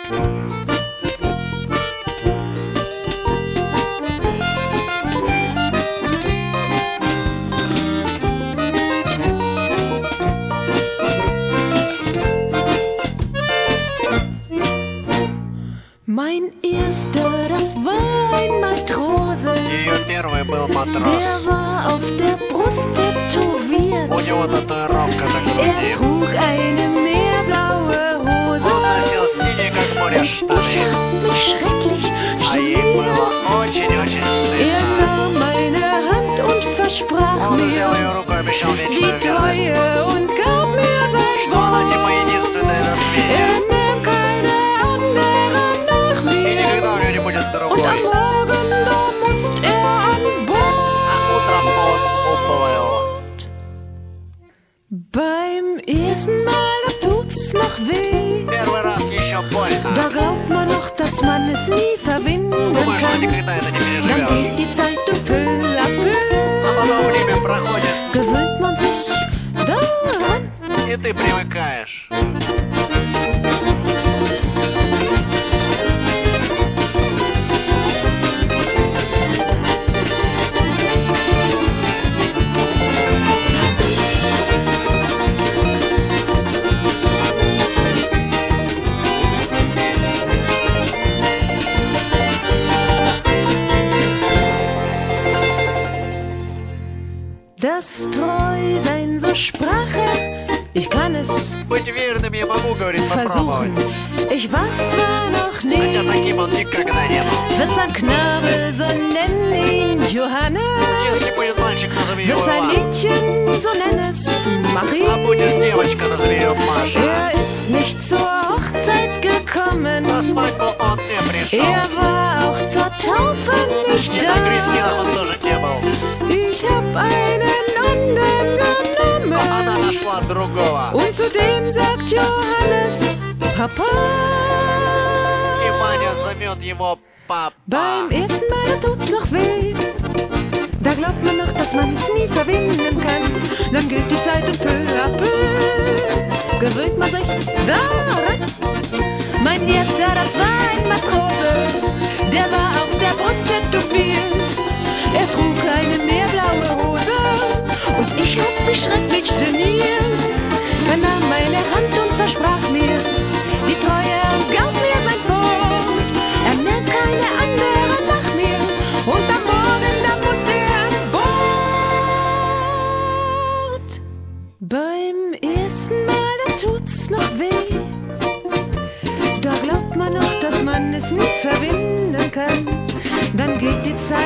Mein erster, das war ein Matrose. Ее первый был матрос. Der war auf der Brust tätowiert. У него татуировка на Er груди. trug eine meerblaue Hose. Он носил синие, как море, Ich штаны. hab mich schrecklich А ей geniert. было очень-очень Er стыдно. nahm meine Hand und versprach Он взял mir ее руку и обещал die вечную верность. Treue und gab mir sein Что она Wort. типа единственная на Er свете. nahm keine andere nach И mir. никогда у нее не будет Und am другой. Morgen, da musst er an Bord. А утром он уплыл. Beim ersten Mal, da tut's noch weh. Первый раз еще больно. Da glaubt man noch, dass man es nie verwinden Думаешь, что kann. никогда это не Dann переживешь. geht die Zeit und peu à peu А потом время проходит, gewöhnt man sich daran. и ты привыкаешь. Das Treusein, so sprach er, ich kann es Быть верным я могу, говорит, versuchen. попробовать. Ich war's zwar noch Хотя nie, таким он никогда не был. wird's ein Knabe, so nennen ihn Johannes. Если будет мальчик, назови его Wird's ein Иван. Mädchen, so nenn es Marie. А будет девочка, назови ее Маша. Er ist nicht zur Hochzeit gekommen. На свадьбу он не пришел. Er war auch zur Taufe nicht И на крестинах da. он тоже не был. Ich hab einen anderen Но она genommen. нашла другого. Und zu dem sagt Johannes, Papa. И Ваня зовет его папа. Beim ersten Mal, da tut's noch weh. Da glaubt man noch, dass man es nie verwinden kann. Dann geht die Zeit und peu à peu gewöhnt man sich daran. Mein erster, das war ein Matrose. Der war auf der Brust tätowiert. Er trug eine meerblaue Hose. Und ich hab mich schrecklich geniert. Er nahm meine Hand und versprach mir die Treue und gab mir sein Wort. Er nahm keine andere nach mir. Und am Morgen, da musste er an Bord. Beim ersten Mal, da tut's noch weh. Da glaubt man noch, dass man es nie verwinden kann. Dann geht die Zeit